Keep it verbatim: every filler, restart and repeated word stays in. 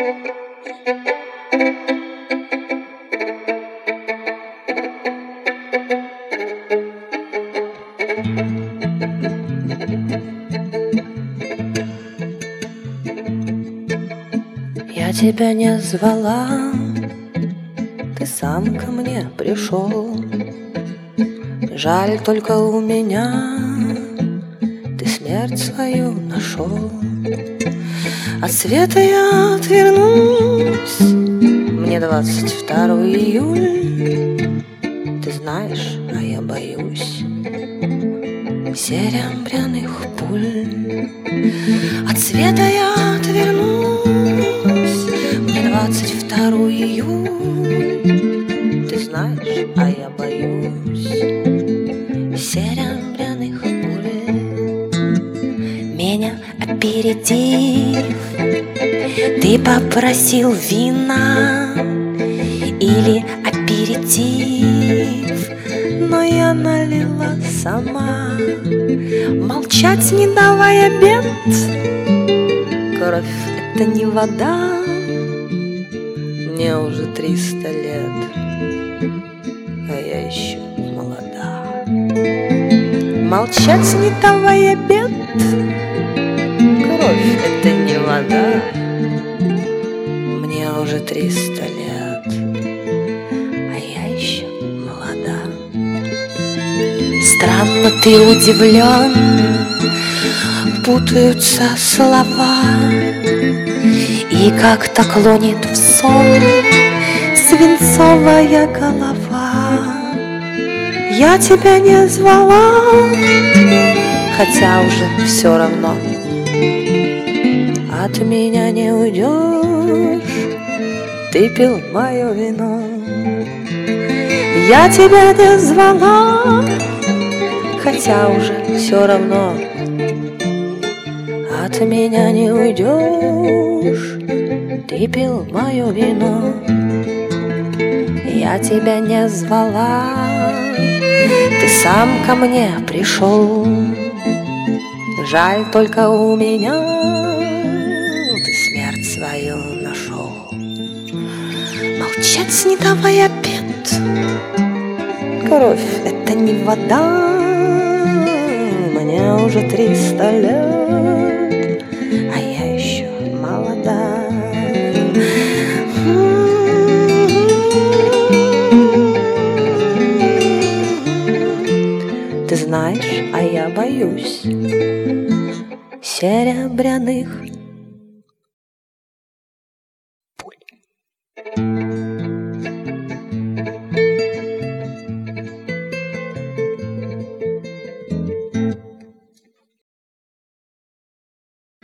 Я тебя не звала, ты сам ко мне пришел. Жаль, только у меня ты смерть свою нашел. От света я отвернусь, мне двадцать второго июля. Ты знаешь, а я боюсь серебряных пуль. От света я отвернусь, мне двадцать второго июля. Ты знаешь, а я боюсь серебряных пуль. Меня аперитив, ты попросил вина или аперитив, но я налила сама. Молчать не давай обед, кровь — это не вода. Мне уже триста лет, а я еще молода. Молчать не давай обед, кровь — это не вода. Мне уже триста лет, а я еще молода. Странно ты удивлен, путаются слова, и как-то клонит в сон свинцовая голова. Я тебя не звала, хотя уже все равно. От меня не уйдешь, ты пил мое вино. Я тебя не звала, хотя уже все равно. От меня не уйдешь, ты пил мое вино. Я тебя не звала, ты сам ко мне пришел. Жаль, только у меня ты смерть свою нашел. Молчать не давай обед, кровь — это не вода. Мне уже триста лет, а я еще молода. Ты знаешь, а я боюсь серебряных пуль.